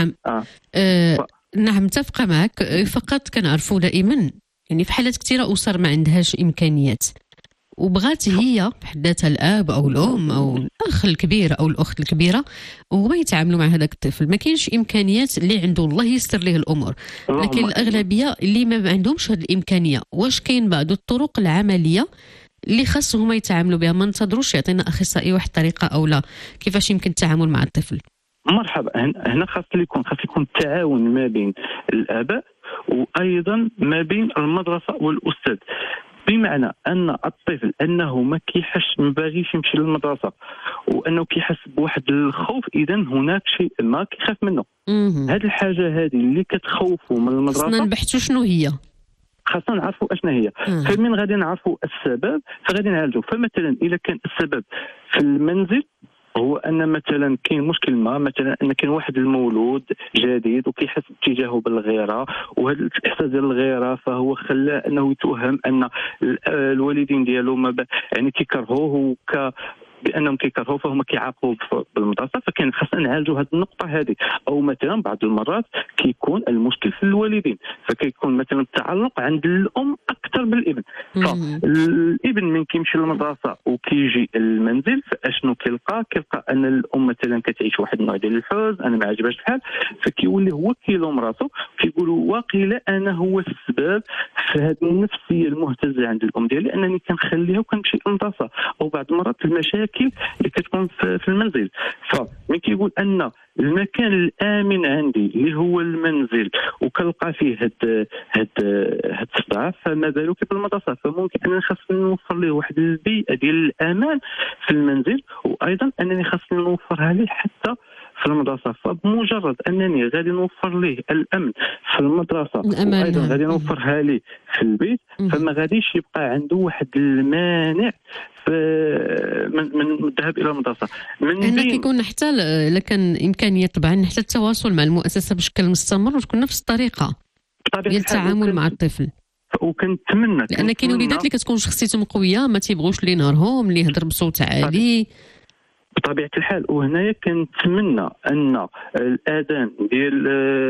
نعم متفقه معك. فقط كنعرفوا دائما يعني في حالات كثيره اسر ما عندهاش امكانيات وبغات هي بحد ذاتها الاب او الام او الاخ الكبير او الاخت الكبيره وهما يتعاملوا مع هذاك الطفل. ما كاينش امكانيات اللي عنده الله يسر ليه الامور، لكن الاغلبيه اللي ما عندهمش هذه الامكانيه. واش كاين بعض الطرق العمليه اللي خاصهم يتعاملوا بها؟ ما ننتظروش يعطينا اخصائي واحد الطريقه او لا، كيفاش يمكن التعامل مع الطفل؟ مرحبا. هنا خاص يكون التعاون ما بين الاباء وايضا ما بين المدرسه والاستاذ. بمعنى ان الطفل انه ما كيحش ما باغيش يمشي للمدرسه وانه كيحس بواحد الخوف، اذا هناك شيء ما كيخاف منه. هذه الحاجه هذه اللي كتخوفوا من المدرسه خصنا نبحثوا شنو هي، خاصنا نعرفوا اشنا هي. فمن غادي نعرفوا السبب فغادي نعالجوا. فمثلا اذا كان السبب في المنزل هو ان مثلا كاين مشكل ما، مثلا ان كاين واحد المولود جديد وكيحس اتجاهه بالغيره، وهذا الاحساس ديال الغيره فهو خلاه انه يتوهم ان الوالدين ديالو يعني كيكرهوه بانهم كيكرهوه فهم كيعاقبوه بالمدرسه. فكان خاصنا نعالجوا هذه النقطه هذه. او مثلا بعض المرات كيكون المشكل في الوالدين، فكيكون مثلا التعلق عند الام اكثر من الابن. فالابن من كيمشي للمدرسه وكيجي المنزل فاشنو كيلقى ان الام مثلا كتعيش واحد النوع ديال الحزن، انا ما عجبهاش الحال، فكيولي هو كيلوم راسو، كيقول واقيلا انا هو السبب في هذه النفسيه المهتزه عند الام ديالي انني كنخليها وكنمشي للمدرسه. او بعض المرات المشاكل اللي كتكون في المنزل، فمن كيقول ان المكان الامن عندي اللي هو المنزل وكنلقى فيه هاد الصداع، فما بالك بالمدرسه. فممكن انني خاصني نوفر ليه واحد البيئه ديال الامان في المنزل، وايضا انني خاصني نوفرها ليه حتى في المدرسه. فبمجرد انني غادي نوفر ليه الامن في المدرسه وايضا غادي نوفرها ليه في البيت، فما غاديش يبقى عنده واحد المانع من الذهاب الى المدرسه. هنا كيكون حتى لكن امكانيه طبعا حتى التواصل مع المؤسسه بشكل مستمر وتكون نفس الطريقه ديال التعامل مع الطفل. وكنتمنى لان كاين وليدات اللي كتكون شخصيتهم قويه ما تيبغوش اللي ينهرهم، اللي يهضر بصوت عالي بطبيعه الحال. وهنايا كنتمنى ان الاذان ديال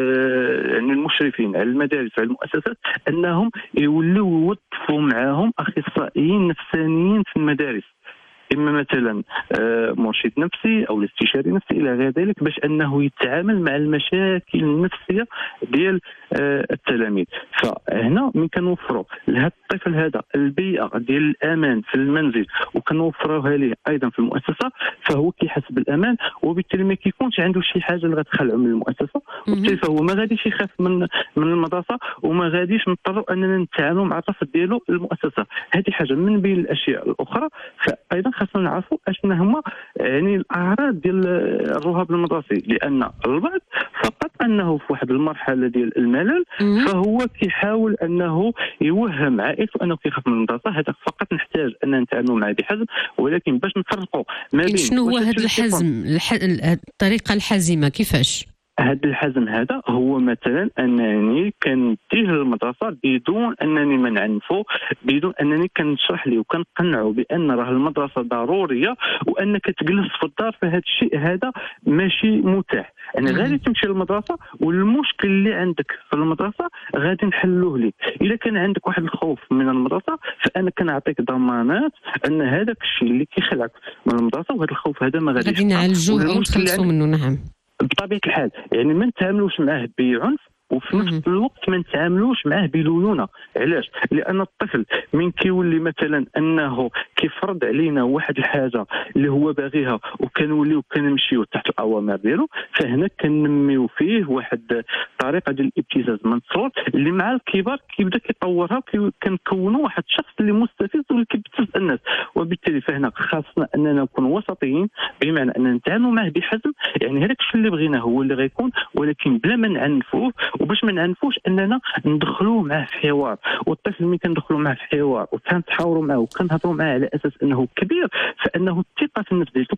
يعني المشرفين على المدارس وعلى المؤسسات انهم يولوا يوظفوا معاهم اخصائيين نفسانيين في المدارس، اما مثلا مرشد نفسي او الاستشاري نفسي الى غير ذلك، باش انه يتعامل مع المشاكل النفسيه ديال التلاميذ. فهنا من كنوفروا لهذا الطفل هذا البيئه ديال الامان في المنزل وكنوفروها ليه ايضا في المؤسسه، فهو كيحس بالامان، وبالتالي ما كيكونش عنده شي حاجه اللي غتخلعه من المؤسسه، وبالتالي فهو ما غاديش يخاف من المدرسه، وما غاديش نضطروا اننا نتعاملوا مع الرفض ديالو المؤسسه. هذه حاجه من بين الاشياء الاخرى. فايضا خاصنا نعرفوا اشنا هما يعني الاعراض ديال الرهاب المدرسي، لان البعض فقط انه في واحد المرحله ديال الملل فهو كيحاول انه يوهم عائلته انه كيخاف من المدرسه. هذا فقط نحتاج ان نتعاملوا معه بحزم، ولكن باش نفرقوا ما بين شنو هو هذا الحزم، الطريقه الحازمه كيفاش؟ هذا الحزم هذا هو مثلا انني كنديه للمدرسه بدون انني ما نعنفو، بدون انني كنشرح ليه وكنقنعه بان راه المدرسه ضروريه، وانك تجلس في الدار فهذا الشيء هذا ماشي متاح. يعني غادي تمشي للمدرسه والمشكل اللي عندك في المدرسه غادي نحلوه لك. اذا كان عندك واحد الخوف من المدرسه فانا كنعطيك ضمانات ان هذاك الشيء اللي كيخلعك من المدرسه وهذا الخوف هذا ما غاديش غادي نعالجوه او نتخلصوا منه. نعم بطبيعه الحال، يعني ما نتعاملوش معاه بعنف وفي نفس الوقت ما نتعاملوش معاه بليونه. علاش؟ لان الطفل من كيولي مثلا انه كيفرض علينا واحد الحاجه اللي هو باغيها وكنوليو كنمشيو تحت الاوامر ديالو، فهنا كننميو فيه واحد الطريقه ديال الابتزاز من الصغر اللي مع الكبار كيبدا كيطورها، كنكونوا واحد الشخص اللي مستفز واللي كيبتز الناس. وبالتالي فهنا خاصنا اننا نكون وسطيين، بمعنى اننا نتعاملوا معاه بحزم. يعني هذاك الشيء اللي بغيناه هو اللي غيكون، ولكن بلا ما نعنفوه، وباش ما نعنفوش اننا ندخلوه معاه في حوار. والطفل ملي كندخلوا معاه في حوار وكنتحاوروا معاه وكنهضروا معاه على اساس انه كبير، فانه الثقه في النفس ديالته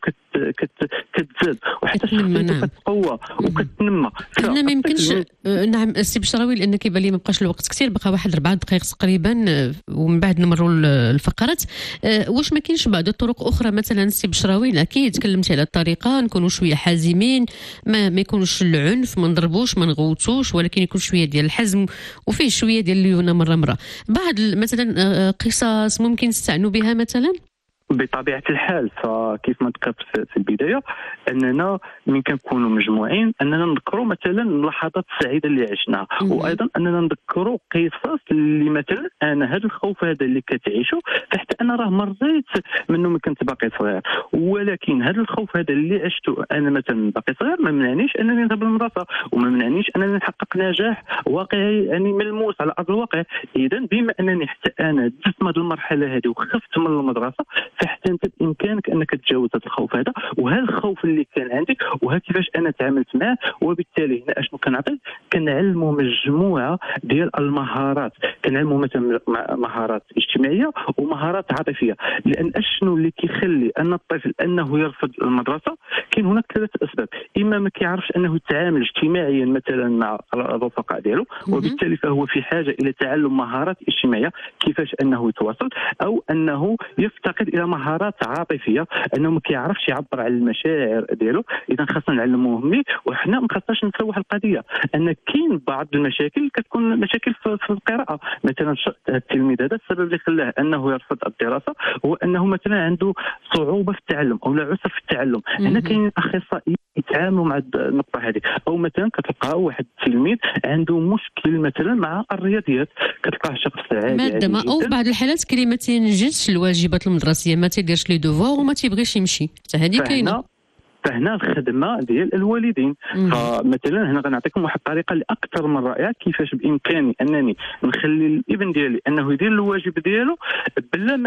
كتزاد وحتى شخصيته كتقوى وكتنمى. انا ما يمكنش نعم السي بشراوي، لان كيبان لي ما بقاش الوقت كثير، بقى واحد 4 دقائق تقريبا ومن بعد نمروا الفقرات. واش ما كاينش بعض الطرق اخرى مثلا السي بشراوي؟ اكيد تكلمتي على الطريقه نكونوا شويه حازمين، ما يكونش العنف، ما نضربوش ما نغوتوش، ولكن يكون شويه ديال الحزم وفيه شويه ديال الليونه مره. بعض مثلا قصص ممكن نستعنوا بها مثلا؟ بطبيعة الحال فكيف ما ذكرت في البداية أننا من كنكونوا مجموعين أننا نذكروا مثلا اللحظات السعيدة اللي عشناها، وأيضا أننا نذكروا قصص اللي مثلا أنا هذا الخوف هذا اللي كتعيشه فحتى أنا راه مريت منه من كنت باقي صغير، ولكن هذا الخوف هذا اللي عشته أنا مثلا باقي صغير ما منعنيش أنني نذهب للمدرسة وما منعنيش أنني نحقق نجاح واقعي يعني ملموس على أرض الواقع. إذا بما أنني حتى أنا دزت من هذه المرحلة هذه وخفت من المدرسة فحتى انت بامكانك انك تتجاوز هذا الخوف هذا، وهذا الخوف اللي كان عندك وها كيفاش انا تعاملت معه. وبالتالي هنا اشنو كنعطي؟ كنعلموا مجموعه ديال المهارات، كنعلموا مثلا مهارات اجتماعيه ومهارات عاطفيه، لان اشنو اللي كيخلي ان الطفل انه يرفض المدرسه؟ كاين هناك 3 اسباب، اما ما كيعرفش انه يتعامل اجتماعيا مثلا مع الرفقاء ديالو وبالتالي فهو في حاجه الى تعلم مهارات اجتماعيه كيفاش انه يتواصل، او انه يفتقد الى مهارات عاطفيه انه ما كيعرفش يعبر على المشاعر ديالو. اذا خاصنا نعلموه ملي، وحنا ما خاصناش نسوي واحد القضيه ان كاين بعض المشاكل كتكون مشاكل في القراءه. مثلا التلميذ هذا السبب اللي خلاه انه يرفض الدراسه هو انه مثلا عنده صعوبه في التعلم او لا عسر في التعلم. هنا كاين اخصائيين يتعاملوا مع النقطه هذه. او مثلا كتلقى واحد التلميذ عنده مشكل مثلا مع الرياضيات، كتلقاه شخص عادي او في بعض الحالات كلي ما تنجزش الواجبات المدرسيه، ما تيديرش لي دوفوار وما تيبغيش يمشي، حتى هذه كاينه. فهنا الخدمه ديال الوالدين. فمثلا هنا غنعطيكم واحد الطريقه اللي اكثر من رائعه كيفاش بامكاني انني نخلي الابن ديالي انه يدير الواجب ديالو بلا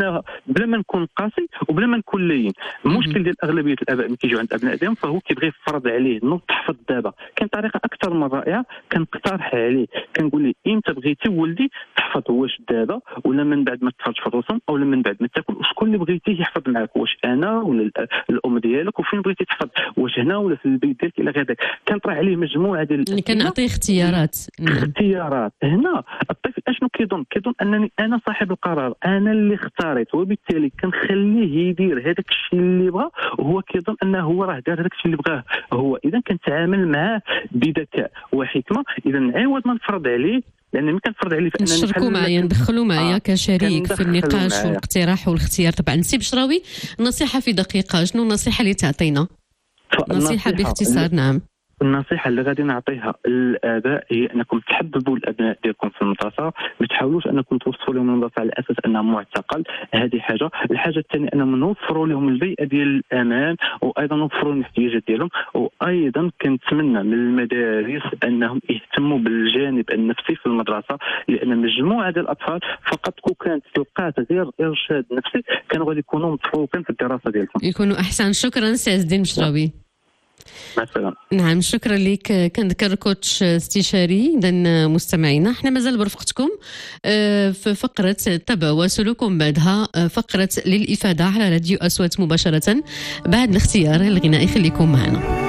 ما نكون قاسي وبلا ما نكون لين. المشكل ديال اغلبيه الاباء ملي كيجيو عند ابناء ديالهم فهو كيبغي يفرض عليه نوض تحفظ دابا. كاين طريقه اكثر من رائعه كنقترح عليه، كنقول ليه امتى بغيتي ولدي تحفظ، واش دابا ولا من بعد ما تفرج في الرسوم او من بعد ما تاكل؟ وشكون اللي بغيتيه يحفظ معك؟ واش انا ولا الام ديالك؟ وفين بغيتي تحفظ؟ واش هنا ولا في البيت ديالك الى غير ذلك؟ كنطرح عليه مجموعه ديال يعني كنعطيه اختيارات. هنا الطفل اشنو كيظن انني انا صاحب القرار، انا اللي اختاريت، وبالتالي كنخليه يدير هذاك الشيء اللي بغى وهو كيظن انه هو راه دار هذاك الشيء اللي بغاه هو. اذا كنتعامل معاه بذكاء وحكمه. اذا عوض ما نفرض عليه، لأن ملي كنفرض عليه فإنني نشاركوا معايا، ندخلوا معايا كشريك في النقاش والاقتراح والاختيار. طبعا سي بشراوي، نصيحة في دقيقة، شنو النصيحة اللي تعطينا؟ نصيحة باختصار. نعم، النصيحة اللي غادي نعطيها للآباء هي أنكم تحببوا الأبناء ديالكم في المدرسة، ما تحاولوش أنكم توصفوا لهم المدرسة على أساس أنها معتقل. هذه حاجة. الحاجة الثانية أنهم نوفروا لهم البيئة ديال الأمان، وأيضا نوفروا الاحتياجات ديالهم. وأيضا كنتمنى من المدارس أنهم يهتموا بالجانب النفسي في المدرسة، لأن مجموعة ديال الأطفال فقط كانت تلقات غير إرشاد نفسي كانوا غادي يكونوا متفوقين في الدراسة ديالهم، يكونوا أحسن. شكرا سي عز الدين بشراوي. نعم، شكرا لك. كنذكر كوتش استشاري. إذن مستمعينا، احنا مازال برفقتكم في فقرة تابعوا وسلوكم، بعدها فقرة للإفادة على راديو أصوات مباشرة بعد الاختيار الغنائي. خليكم معنا.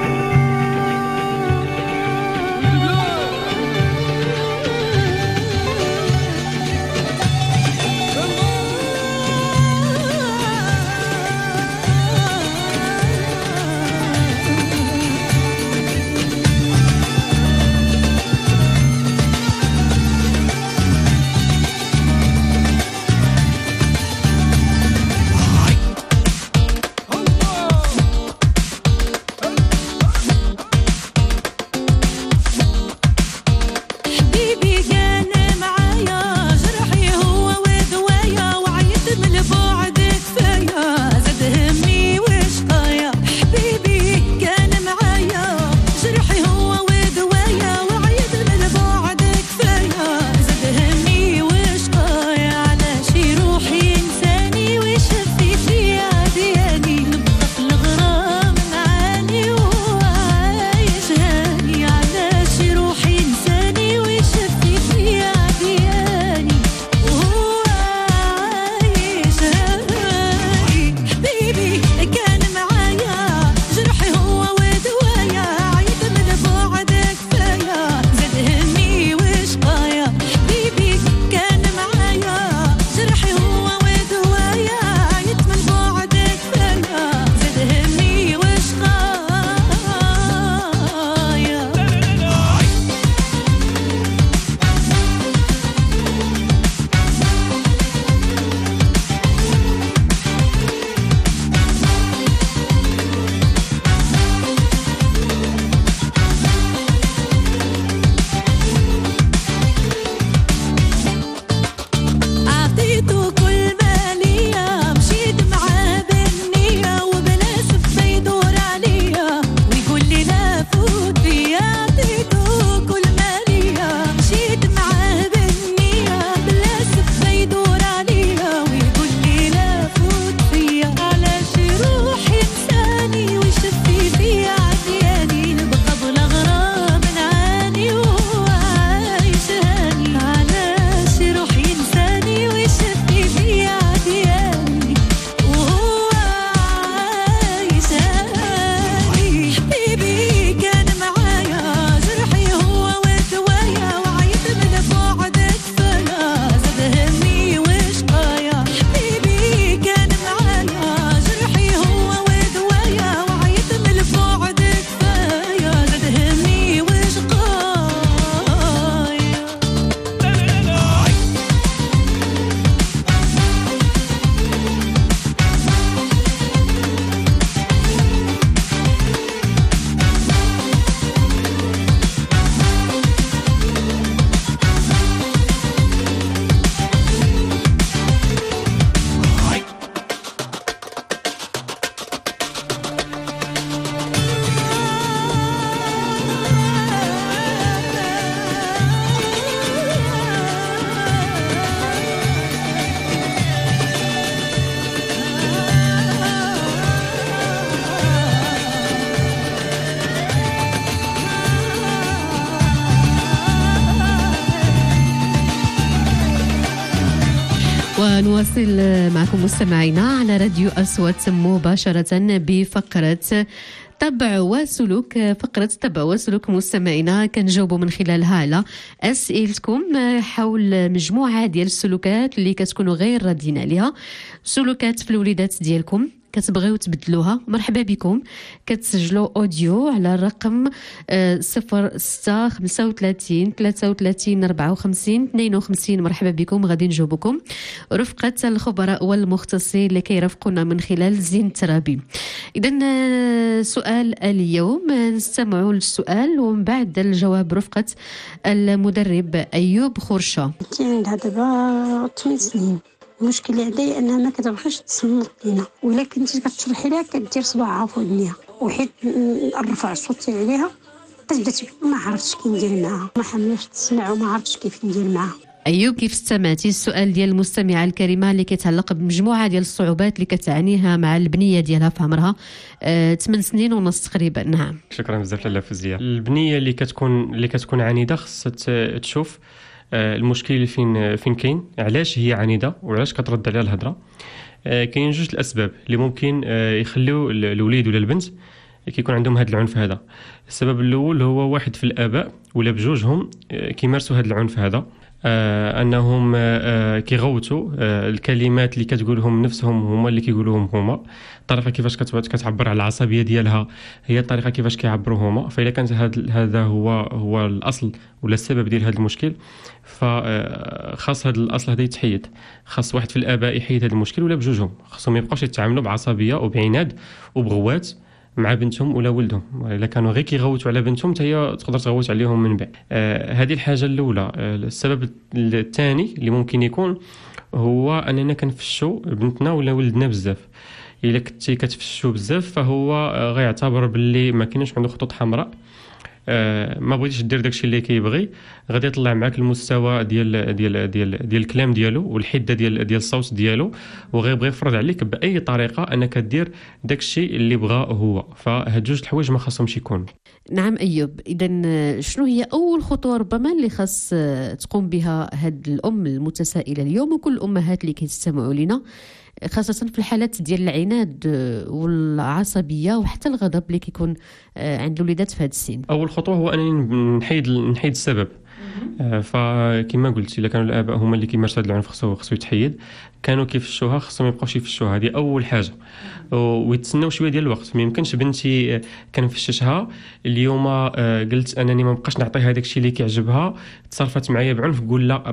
ونواصل معكم مستمعينا على راديو أصوات مباشرة بفقرة تبع وسلوك. فقرة تبع وسلوك مستمعينا كنجاوبوا من خلالها على أسئلتكم حول مجموعة ديال السلوكات اللي كتكونوا غير راضيين عليها، سلوكات في الوليدات ديالكم كتبغيو تبدلوها. مرحبا بكم، كتسجلوا اوديو على الرقم 06 35 33 54 52. مرحبا بكم، غادي نجاوبكم رفقة الخبراء والمختصين اللي كيرافقونا من خلال زين الترابي. اذا سؤال اليوم، نستمعوا للسؤال ومن بعد الجواب رفقة المدرب أيوب خرشة. عندها دابا 8 سنين. المشكل اللي عندي انها ما كتبغيش تصنت لينا، ولا كنتي كتشرحي لها كدير صباعها في ودنيها، وحيت نرفع صوتي عليها تبدا ما عرفتش كي ندير معاها، ما حملتش تسمع وما عرفتش كيف ندير معاها. أيوب، كيف استمعتي السؤال ديال المستمعة الكريمة اللي كيتعلق بمجموعة ديال الصعوبات اللي كتعانيها مع البنية ديالها في عمرها 8 سنين ونص تقريبا؟ نعم، شكرا بزاف لاله فوزية. البنية اللي كتكون عنيدة خصها تشوف المشكل فين كاين، علاش هي عنيدة وعلاش كترد عليها الهضره. كاين جوج الاسباب اللي ممكن يخليو الوليد ولا البنت كيكون عندهم هذا العنف هذا. السبب الاول هو واحد في الاباء ولا بجوجهم كيمارسوا هذا العنف هذا، انهم كيغوتوا الكلمات اللي كتقولهم نفسهم هما اللي كيقولوهم هما. الطريقه كيفاش كتعبر على العصبيه ديالها هي الطريقه كيفاش كيعبروا هما. فاذا كان هذا هو الاصل ولا السبب ديال هذا المشكل، فخاص هذا الاصل هذا يتحيد. خاص واحد في الاباء يحيد هذا المشكل ولا بجوجهم، خاصهم ما يبقاوش يتعاملوا بعصبيه وبعناد وبغوات مع بنتهم ولا ولدهم. الا كانوا غير كيغوتوا على بنتهم حتى هي تقدر تغوت عليهم من بعد. هذه الحاجه الاولى. السبب الثاني اللي ممكن يكون هو اننا كنفشوا بنتنا ولا ولدنا بزاف. الا كنتي كتفشوا بزاف فهو غيعتبر باللي ما كاينش عنده خطوط حمراء، ما بغيتيش دير داكشي اللي كيبغي، غادي يطلع معك المستوى ديال الكلام ديالو والحده ديال الصوت ديالو، وغيبغي يفرض عليك باي طريقه انك دير داكشي اللي بغا هو. فهاد جوج الحوايج ما خاصهمش يكونوا. نعم أيوب، إذن شنو هي أول خطوة ربما اللي خاص تقوم بها هاد الأم المتسائلة اليوم وكل الأمهات اللي كيستمعوا لنا، خاصة في الحالات ديال العناد والعصبية وحتى الغضب اللي كيكون عند الوليدات في هذا السن؟ أول خطوة هو أنني نحيد السبب. فكما قلت الا كانوا الاباء هما اللي كيمارسوا هذا العنف خصو يتحيد. كانوا كيفشوها خصهم ما يبقاوش يفشوها، هذه اول حاجه. ويتسناو شويه ديال الوقت. ما يمكنش بنتي كنفششها اليوم قلت انني ما بقاش نعطيها داكشي اللي كيعجبها، تصرفت معايا بعنف، قول لا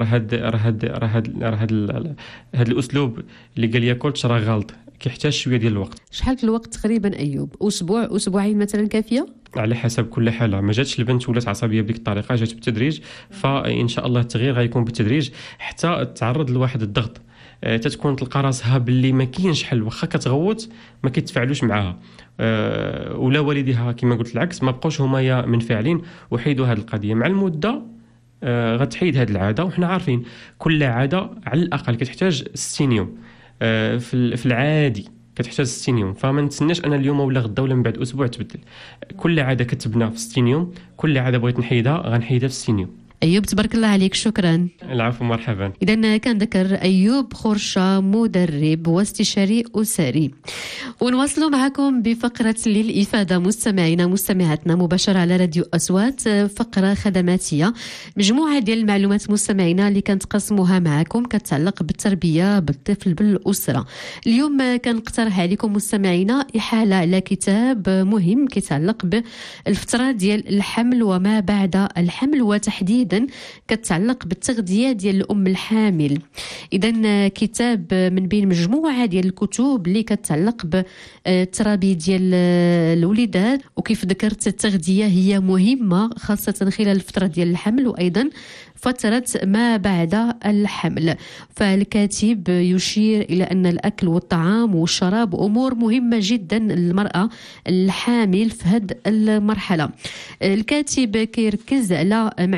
راه هاد الاسلوب اللي قال لي كلش راه غلط. كيحتاج شويه ديال الوقت. شحال الوقت تقريبا ايوب؟ اسبوعين مثلا كافيه؟ على حسب كل حاله. ما جاتش البنت ولات عصبيه بديك الطريقه، جات بالتدريج، فان شاء الله التغيير غيكون بالتدريج حتى تعرض لواحد الضغط. تتكون تلقى راسها باللي ما كاينش حل، واخا كتغوت ما كيتفاعلوش معاها، ولا والديها كما قلت العكس ما بقاوش هما منفعلين وحيدوا هذه القضيه. مع المده غتحيد هذه العاده. وحنا عارفين كل عاده على الاقل كتحتاج 60 يوم. في العادي كتحتاج 60 يوم، فما نتسناش انا اليوم ولا غدا ولا من بعد اسبوع تبدل. كل عاده كتبنى في 60 يوم، كل عاده بغيت نحيدها غنحيدها في 60 يوم. أيوب تبارك الله عليك، شكرا. العفو، مرحبا. إذن كان ذكر أيوب خرشة مدرب واستشاري أسري. ونواصلوا معكم بفقرة للإفادة مستمعينا مستمعاتنا مباشرة على راديو أصوات، فقرة خدماتية، مجموعة ديال المعلومات مستمعينا اللي كنتقسموها معكم كتعلق بالتربية بالطفل بالأسرة. اليوم كنقترح عليكم مستمعينا إحالة على كتاب مهم كيتعلق بالفترة ديال الحمل وما بعد الحمل، وتحديدا كتعلق بالتغذية ديال الأم الحامل. إذن كتاب من بين مجموعة ديال الكتب اللي كتعلق بالترابي ديال الوليدات. وكيف ذكرت التغذية هي مهمة خاصة خلال الفترة ديال الحمل وأيضا فترة ما بعد الحمل. فالكاتب يشير إلى أن الأكل والطعام والشراب أمور مهمة جدا للمرأة الحامل في هذه المرحلة. الكاتب كيركز على معلومات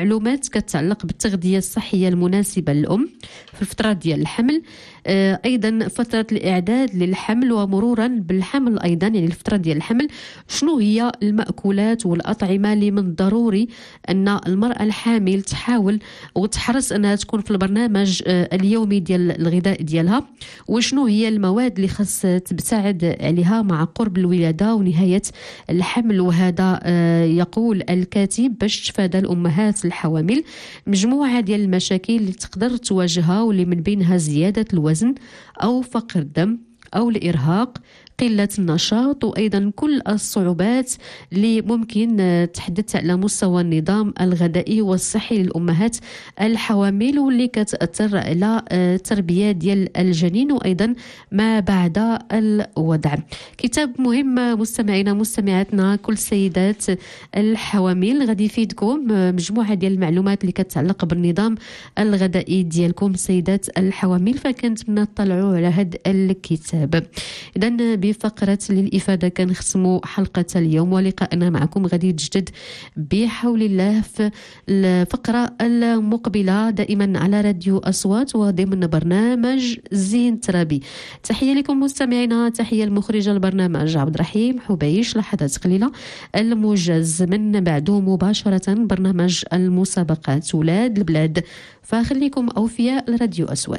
معلومات كتعلق بالتغذية الصحية المناسبة للأم في الفترة ديال الحمل، أيضا فترة الإعداد للحمل ومرورا بالحمل أيضا، يعني الفترة ديال الحمل شنو هي المأكولات والأطعمة اللي من الضروري أن المرأة الحامل تحاول وتحرص أنها تكون في البرنامج اليومي ديال الغذاء ديالها، وشنو هي المواد اللي خاص تبتعد عليها مع قرب الولادة ونهاية الحمل. وهذا يقول الكاتب باش تفادى الأمهات الحوامل مجموعة ديال المشاكل اللي تقدر تواجهها، واللي من بينها زيادة الوزن أو فقر الدم أو الإرهاق، قلة النشاط، وأيضا كل الصعوبات اللي ممكن تحدث على مستوى النظام الغذائي والصحي للأمهات الحوامل، واللي كتأثر على التربية ديال الجنين وأيضا ما بعد الوضع. كتاب مهم مستمعينا مستمعاتنا كل سيدات الحوامل، غادي يفيدكم مجموعة ديال المعلومات اللي كتعلق بالنظام الغذائي ديالكم سيدات الحوامل، فكنتمنى تطلعوا على هذا الكتاب. إذن بفقرة للإفادة كنختموا حلقة اليوم، ولقاءنا معكم غادي يتجدد بحول الله في الفقرة المقبلة دائما على راديو أصوات وضمن برنامج زين ترابي. تحية لكم مستمعينا، تحية المخرجة البرنامج عبد الرحيم حبيش. لحظات قليلة الموجز من بعده مباشرة برنامج المسابقات ولاد البلاد، فخليكم أوفياء لراديو أصوات.